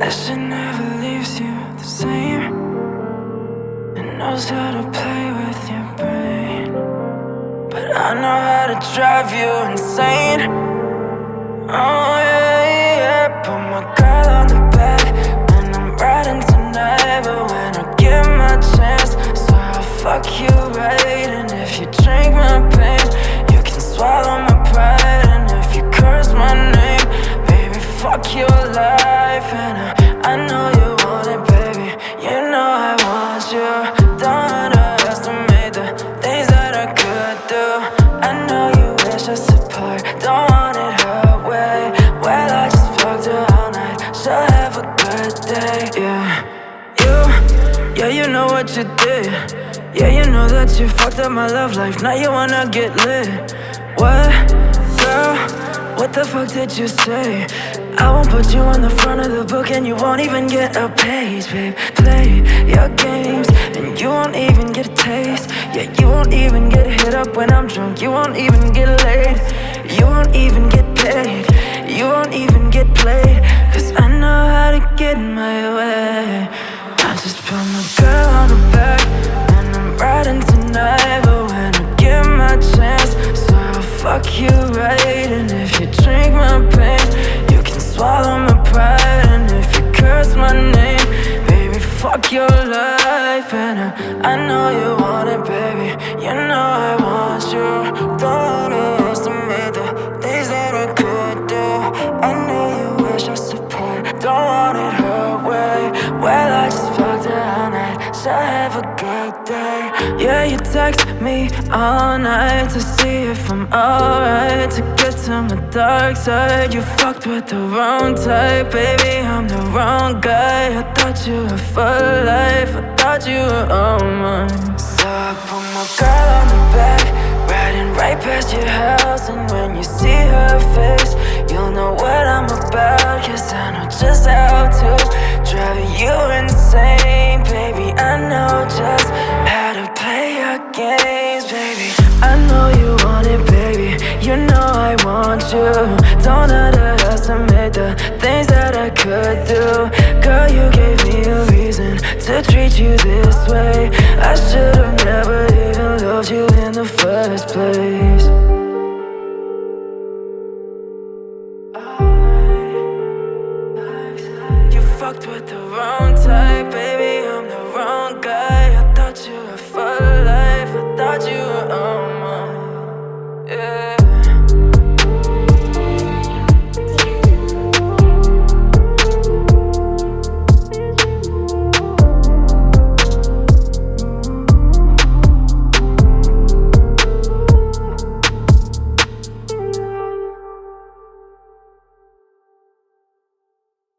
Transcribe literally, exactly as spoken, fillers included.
That shit never leaves you the same. It knows how to play with your brain, but I know how to drive you insane. Oh yeah, yeah. Put my girl on the back when I'm riding tonight, but when I get my chance, so I'll fuck you right. And if you drink my pain, you can swallow my pride. And if you curse my name, baby, fuck your life. And I, I know you want it, baby. You know I want you. Don't underestimate the things that I could do. I know you wish us apart. Don't want it her way. Well, I just fucked her all night. She'll have a good day. Yeah, you, yeah, you know what you did. Yeah, you know that you fucked up my love life. Now you wanna get lit. What, girl? What the fuck did you say? I won't put you on the front of the book, and you won't even get a page, babe. Play your games, and you won't even get a taste. Yeah, you won't even get hit up when I'm drunk. You won't even get laid. You won't even get paid. You won't even get played. Cause I know how to get in my way. I just put my girl on the back and I'm riding tonight, but when I get my chance, so I'll fuck you right. And if you drink my pain, you can swallow my pride. And if you curse my name, baby, fuck your life. And I, I know you want it, baby. You know I want you. Don't underestimate the things that I could do. I know you wish us apart. Don't want it her way. Well, I just fucked her all night. She'll have a good day. Yeah, you text me all night to see if I'm alright, to get to my dark side. You fucked with the wrong type, baby, I'm the wrong guy. I thought you were for life, I thought you were all mine. So I put my girl on the back, riding right past your house. And when you see her face, you'll know what I'm about. Cause I know just how to drive you insane, baby. I know just how to play your games, baby. I know you want it, baby. You know I want you. Don't underestimate the things that I could do. Girl, you gave me a reason to treat you this way. I should've never even loved you in the first place. You fucked with the wrong type, baby, I'm the wrong guy. I thought you were for life, I thought you were